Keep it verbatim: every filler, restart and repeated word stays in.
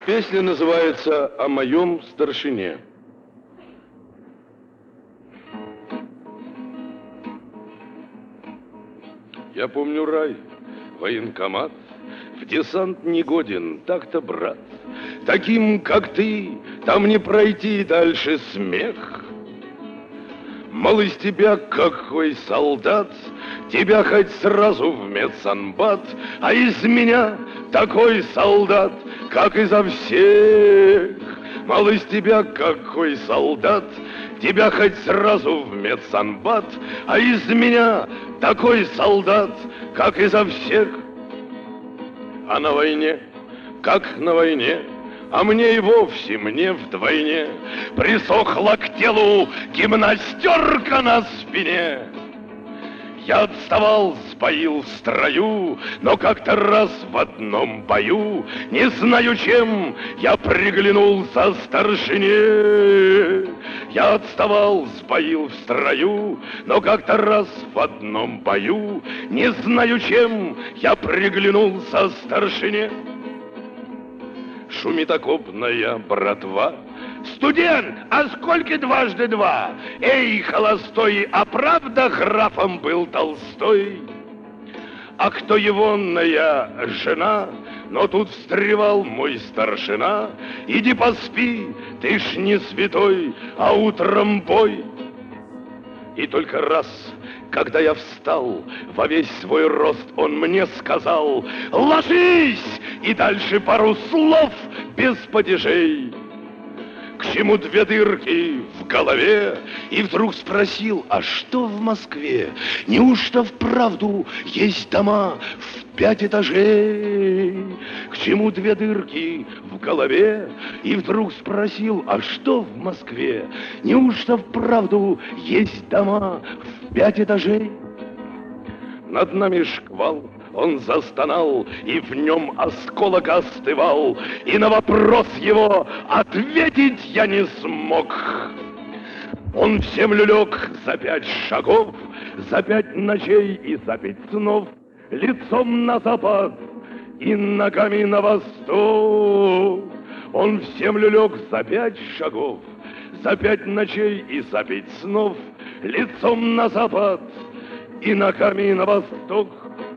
Песня называется «О моем старшине». Я помню рай, военкомат, в десант не годен, так-то, брат. Таким, как ты, там не пройти дальше смех. Мол, из тебя какой солдат, тебя хоть сразу в медсанбат, а из меня такой солдат, как изо всех. Мол, из тебя какой солдат, тебя хоть сразу в медсанбат, а из меня такой солдат, как изо всех. А на войне, как на войне, а мне и вовсе, мне вдвойне присохла к телу гимнастерка на спине. Я отставал, сбоил в строю, но как-то раз в одном бою, не знаю чем, я приглянулся старшине. Я отставал, сбоил в строю, но как-то раз в одном бою, не знаю чем, я приглянулся старшине. Шумит окопная братва. Студент, а сколько дважды два? Эй, холостой, а правда графом был Толстой? А кто егонная жена? Но тут встревал мой старшина. Иди поспи, ты ж не святой, а утром бой. И только раз, когда я встал, во весь свой рост он мне сказал: ложись! И дальше пару слов без падежей. К чему две дырки в голове? И вдруг спросил: а что в Москве? Неужто вправду есть дома в пять этажей? К чему две дырки в голове? И вдруг спросил: а что в Москве? Неужто вправду есть дома в пять этажей? Над нами шквал, он застонал, и в нем осколок остывал, и на вопрос его ответить я не смог. Он в землю лег за пять шагов, за пять ночей и за пять снов, лицом на запад и ногами на восток. Он в землю лег за пять шагов, за пять ночей и за пять снов, лицом на запад и ногами на восток.